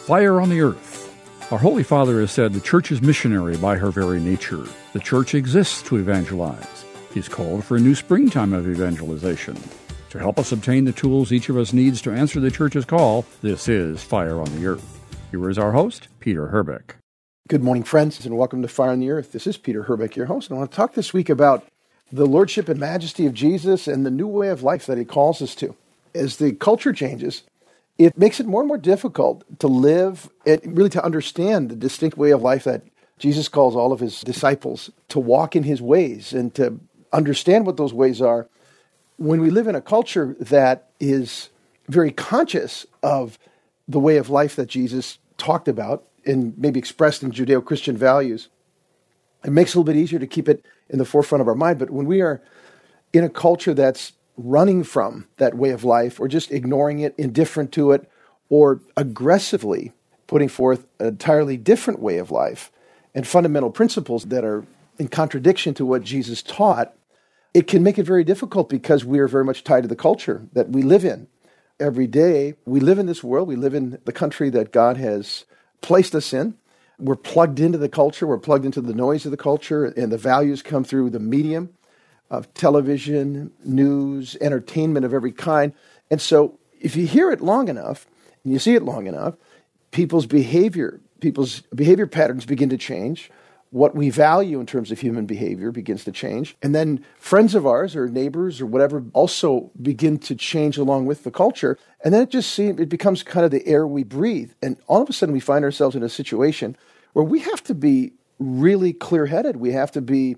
Fire on the Earth. Our Holy Father has said the Church is missionary by her very nature. The Church exists to evangelize. He's called for a new springtime of evangelization. To help us obtain the tools each of us needs to answer the Church's call, this is Fire on the Earth. Here is our host, Peter Herbeck. Good morning, friends, and welcome to Fire on the Earth. This is Peter Herbeck, your host, and I want to talk this week about the Lordship and Majesty of Jesus and the new way of life that He calls us to. As the culture changes, it makes it more and more difficult to live and really to understand the distinct way of life that Jesus calls all of His disciples to walk in His ways and to understand what those ways are. When we live in a culture that is very conscious of the way of life that Jesus talked about and maybe expressed in Judeo-Christian values, it makes it a little bit easier to keep it in the forefront of our mind. But when we are in a culture that's running from that way of life or just ignoring it, indifferent to it, or aggressively putting forth an entirely different way of life and fundamental principles that are in contradiction to what Jesus taught, it can make it very difficult because we are very much tied to the culture that we live in. Every day, we live in this world. We live in the country that God has placed us in. We're plugged into the culture. We're plugged into the noise of the culture, and the values come through the medium of television, news, entertainment of every kind. And so if you hear it long enough, and you see it long enough, people's behavior patterns begin to change. What we value in terms of human behavior begins to change. And then friends of ours or neighbors or whatever also begin to change along with the culture. And then it becomes kind of the air we breathe. And all of a sudden we find ourselves in a situation where we have to be really clear-headed. We have to be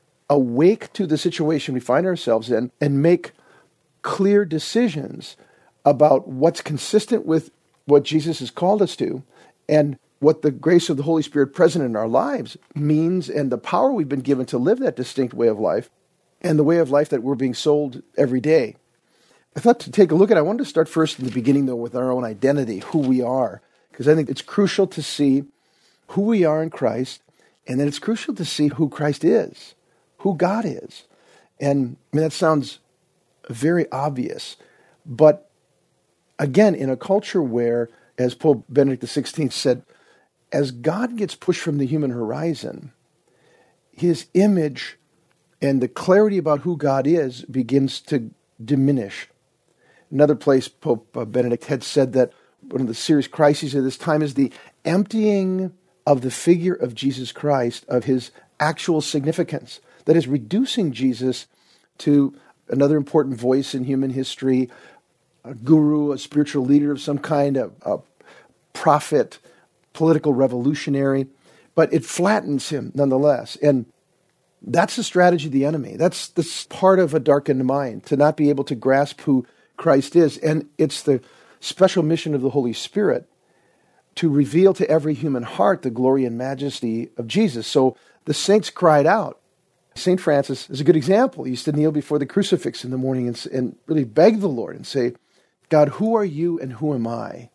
awake to the situation we find ourselves in and make clear decisions about what's consistent with what Jesus has called us to and what the grace of the Holy Spirit present in our lives means and the power we've been given to live that distinct way of life and the way of life that we're being sold every day. I thought to take a look at, I wanted to start first in the beginning, though, with our own identity, who we are, because I think it's crucial to see who we are in Christ, and then it's crucial to see who Christ is, who God is. And I mean, that sounds very obvious, but again, in a culture where, as Pope Benedict XVI said, as God gets pushed from the human horizon, His image and the clarity about who God is begins to diminish. Another place, Pope Benedict had said that one of the serious crises of this time is the emptying of the figure of Jesus Christ of His actual significance. That is, reducing Jesus to another important voice in human history, a guru, a spiritual leader of some kind, a prophet, political revolutionary, but it flattens Him nonetheless. And that's the strategy of the enemy. That's part of a darkened mind, to not be able to grasp who Christ is. And it's the special mission of the Holy Spirit to reveal to every human heart the glory and majesty of Jesus. So the saints cried out. St. Francis is a good example. He used to kneel before the crucifix in the morning and really beg the Lord and say, God, who are you and who am I?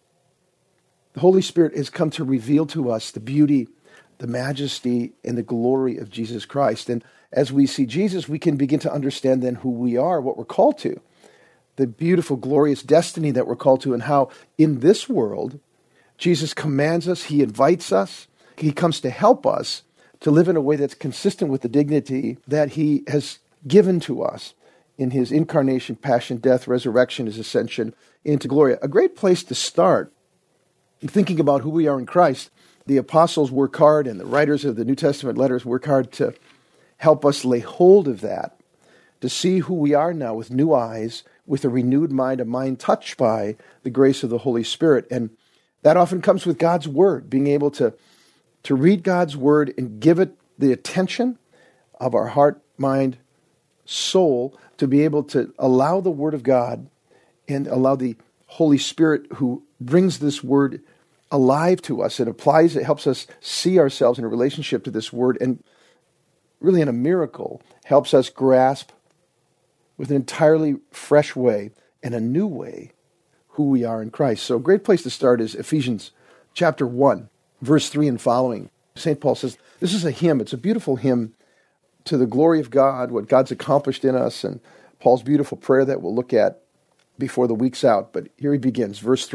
The Holy Spirit has come to reveal to us the beauty, the majesty, and the glory of Jesus Christ. And as we see Jesus, we can begin to understand then who we are, what we're called to, the beautiful, glorious destiny that we're called to, and how in this world, Jesus commands us, He invites us, He comes to help us to live in a way that's consistent with the dignity that He has given to us in His incarnation, passion, death, resurrection, His ascension into glory. A great place to start in thinking about who we are in Christ. The apostles work hard and the writers of the New Testament letters work hard to help us lay hold of that, to see who we are now with new eyes, with a renewed mind, a mind touched by the grace of the Holy Spirit. And that often comes with God's Word, being able to read God's Word and give it the attention of our heart, mind, soul, to be able to allow the Word of God and allow the Holy Spirit who brings this Word alive to us and applies it, helps us see ourselves in a relationship to this Word, and really in a miracle, helps us grasp with an entirely fresh way and a new way who we are in Christ. So a great place to start is Ephesians chapter 1, verse 3 and following. St. Paul says, this is a hymn. It's a beautiful hymn to the glory of God, what God's accomplished in us, and Paul's beautiful prayer that we'll look at before the week's out. But here he begins, verse 3.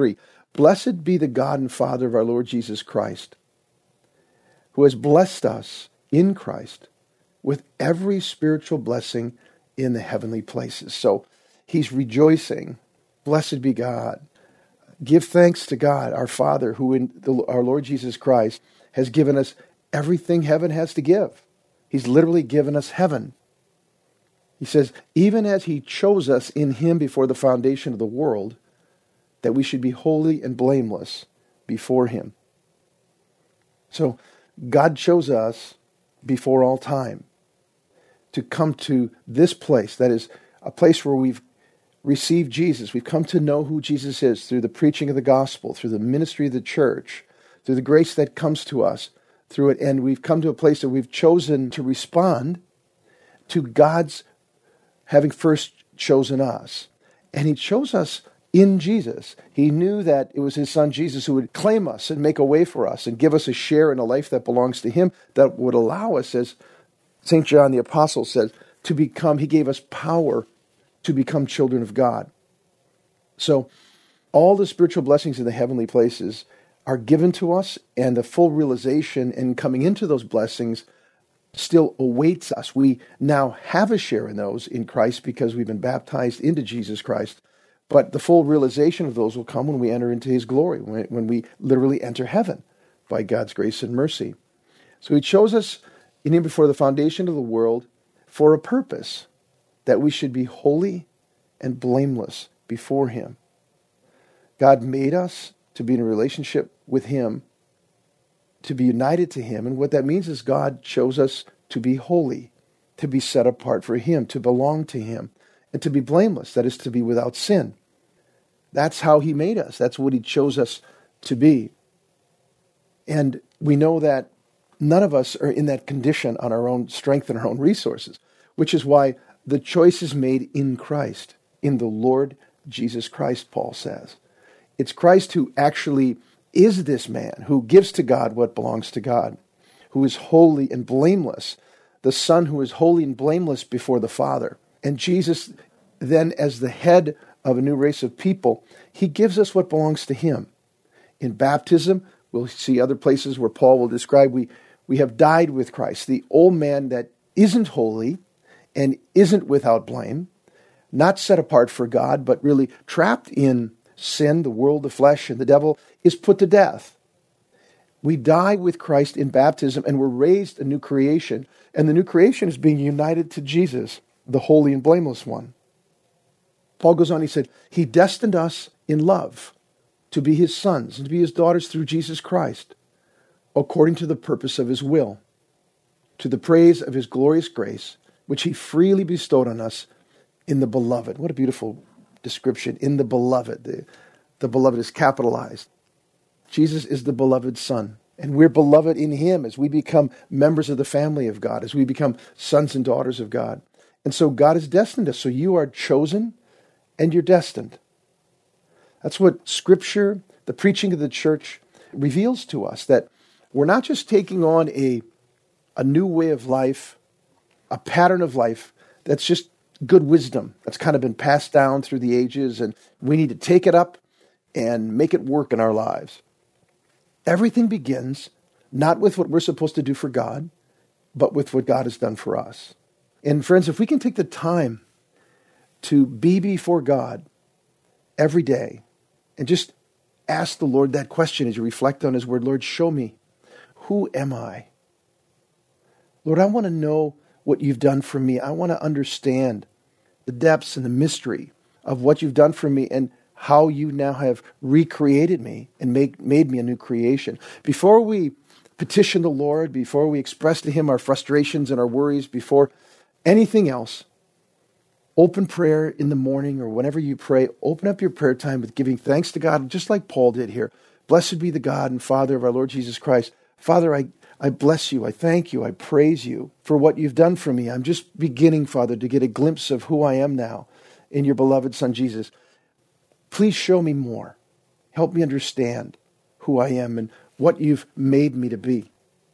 Blessed be the God and Father of our Lord Jesus Christ, who has blessed us in Christ with every spiritual blessing in the heavenly places. So he's rejoicing. Blessed be God. Give thanks to God, our Father, who in our Lord Jesus Christ has given us everything heaven has to give. He's literally given us heaven. He says, even as he chose us in him before the foundation of the world, that we should be holy and blameless before him. So God chose us before all time to come to this place, that is a place where we've received Jesus. We've come to know who Jesus is through the preaching of the gospel, through the ministry of the church, through the grace that comes to us through it. And we've come to a place that we've chosen to respond to God's having first chosen us. And he chose us in Jesus. He knew that it was his son Jesus who would claim us and make a way for us and give us a share in a life that belongs to him, that would allow us, as St. John the Apostle says, to become, he gave us power to become children of God. So all the spiritual blessings in the heavenly places are given to us, and the full realization and coming into those blessings still awaits us. We now have a share in those in Christ because we've been baptized into Jesus Christ. But the full realization of those will come when we enter into his glory, when we literally enter heaven by God's grace and mercy. So he chose us in him before the foundation of the world for a purpose, that we should be holy and blameless before him. God made us to be in a relationship with him, to be united to him. And what that means is God chose us to be holy, to be set apart for him, to belong to him, and to be blameless, that is, to be without sin. That's how he made us. That's what he chose us to be. And we know that none of us are in that condition on our own strength and our own resources, which is why the choice is made in Christ, in the Lord Jesus Christ, Paul says. It's Christ who actually is this man, who gives to God what belongs to God, who is holy and blameless, the Son who is holy and blameless before the Father. And Jesus, then as the head of a new race of people, he gives us what belongs to him. In baptism, we'll see other places where Paul will describe we have died with Christ, the old man that isn't holy and isn't without blame, not set apart for God, but really trapped in sin, the world, the flesh, and the devil, is put to death. We die with Christ in baptism, and we're raised a new creation. And the new creation is being united to Jesus, the holy and blameless one. Paul goes on, he said, he destined us in love to be his sons and to be his daughters through Jesus Christ, according to the purpose of his will, to the praise of his glorious grace, which he freely bestowed on us in the beloved. What a beautiful description, in the beloved. The beloved is capitalized. Jesus is the beloved Son, and we're beloved in him as we become members of the family of God, as we become sons and daughters of God. And so God has destined us. So you are chosen and you're destined. That's what Scripture, the preaching of the church, reveals to us, that we're not just taking on a new way of life, a pattern of life that's just good wisdom that's kind of been passed down through the ages, and we need to take it up and make it work in our lives. Everything begins not with what we're supposed to do for God, but with what God has done for us. And friends, if we can take the time to be before God every day and just ask the Lord that question as you reflect on his word, Lord, show me, who am I? Lord, I want to know what you've done for me. I want to understand the depths and the mystery of what you've done for me and how you now have recreated me and made me a new creation. Before we petition the Lord, before we express to him our frustrations and our worries, before anything else, open prayer in the morning or whenever you pray, open up your prayer time with giving thanks to God, just like Paul did here. Blessed be the God and Father of our Lord Jesus Christ. Father, I bless you, I thank you, I praise you for what you've done for me. I'm just beginning, Father, to get a glimpse of who I am now in your beloved Son, Jesus. Please show me more. Help me understand who I am and what you've made me to be.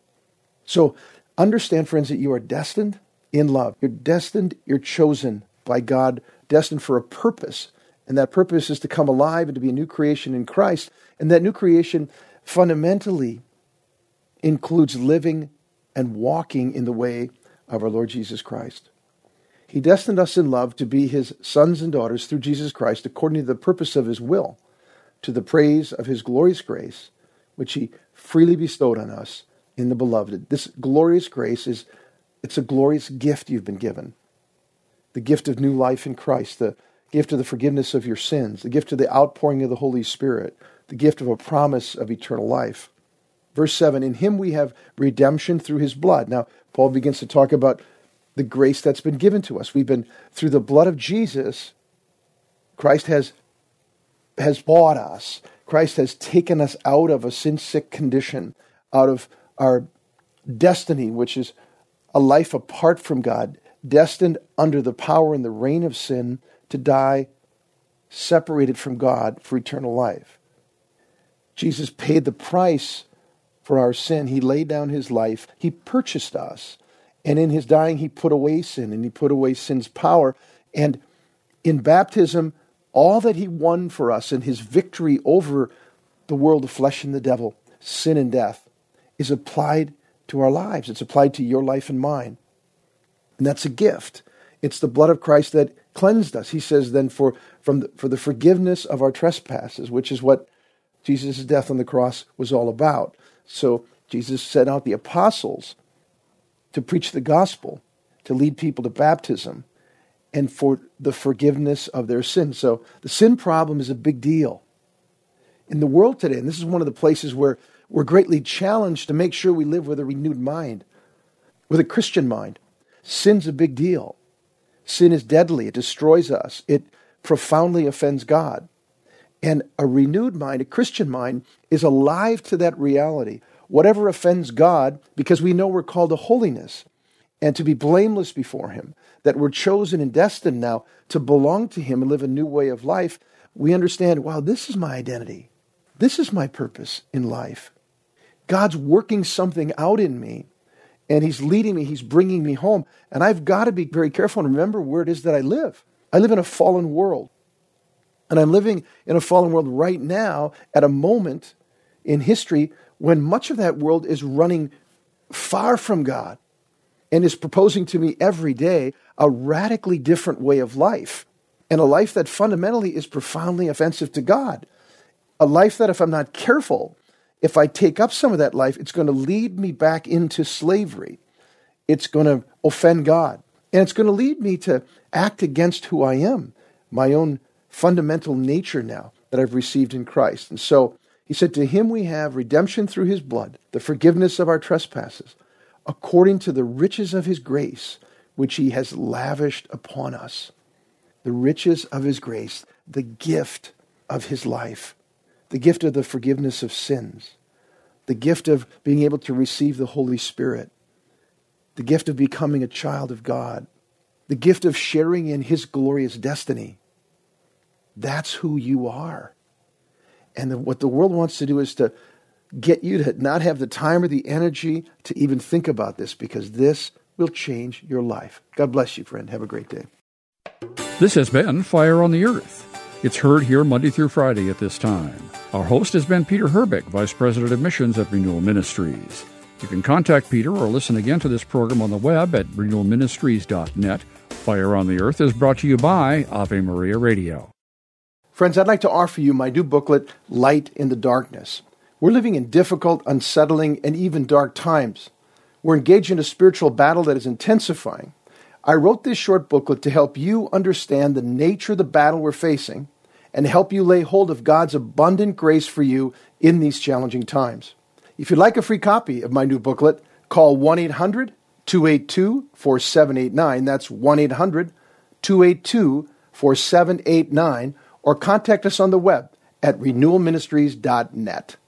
So understand, friends, that you are destined in love. You're destined, you're chosen by God, destined for a purpose. And that purpose is to come alive and to be a new creation in Christ. And that new creation fundamentally includes living and walking in the way of our Lord Jesus Christ. He destined us in love to be his sons and daughters through Jesus Christ according to the purpose of his will, to the praise of his glorious grace, which he freely bestowed on us in the beloved. This glorious grace it's a glorious gift you've been given. The gift of new life in Christ, the gift of the forgiveness of your sins, the gift of the outpouring of the Holy Spirit, the gift of a promise of eternal life. Verse 7, in him we have redemption through his blood. Now, Paul begins to talk about the grace that's been given to us. We've been, through the blood of Jesus, Christ has bought us. Christ has taken us out of a sin-sick condition, out of our destiny, which is a life apart from God, destined under the power and the reign of sin to die separated from God for eternal life. Jesus paid the price for our sin. He laid down his life. He purchased us. And in his dying, he put away sin, and he put away sin's power. And in baptism, all that he won for us and his victory over the world of flesh and the devil, sin and death, is applied to our lives. It's applied to your life and mine. And that's a gift. It's the blood of Christ that cleansed us. He says then for the forgiveness of our trespasses, which is what Jesus' death on the cross was all about. So Jesus sent out the apostles to preach the gospel, to lead people to baptism, and for the forgiveness of their sins. So the sin problem is a big deal in the world today. And this is one of the places where we're greatly challenged to make sure we live with a renewed mind, with a Christian mind. Sin's a big deal. Sin is deadly. It destroys us. It profoundly offends God. And a renewed mind, a Christian mind, is alive to that reality. Whatever offends God, because we know we're called to holiness and to be blameless before him, that we're chosen and destined now to belong to him and live a new way of life, we understand, wow, this is my identity. This is my purpose in life. God's working something out in me, and he's leading me, he's bringing me home. And I've got to be very careful and remember where it is that I live. I live in a fallen world. And I'm living in a fallen world right now at a moment in history when much of that world is running far from God and is proposing to me every day a radically different way of life, and a life that fundamentally is profoundly offensive to God. A life that if I'm not careful, if I take up some of that life, it's going to lead me back into slavery. It's going to offend God. And it's going to lead me to act against who I am, my own fundamental nature now that I've received in Christ. And so he said, to him we have redemption through his blood, the forgiveness of our trespasses, according to the riches of his grace, which he has lavished upon us. The riches of his grace, the gift of his life, the gift of the forgiveness of sins, the gift of being able to receive the Holy Spirit, the gift of becoming a child of God, the gift of sharing in his glorious destiny. That's who you are. And what the world wants to do is to get you to not have the time or the energy to even think about this, because this will change your life. God bless you, friend. Have a great day. This has been Fire on the Earth. It's heard here Monday through Friday at this time. Our host has been Peter Herbeck, Vice President of Missions at Renewal Ministries. You can contact Peter or listen again to this program on the web at renewalministries.net. Fire on the Earth is brought to you by Ave Maria Radio. Friends, I'd like to offer you my new booklet, Light in the Darkness. We're living in difficult, unsettling, and even dark times. We're engaged in a spiritual battle that is intensifying. I wrote this short booklet to help you understand the nature of the battle we're facing and help you lay hold of God's abundant grace for you in these challenging times. If you'd like a free copy of my new booklet, call 1-800-282-4789. That's 1-800-282-4789. Or contact us on the web at renewalministries.net.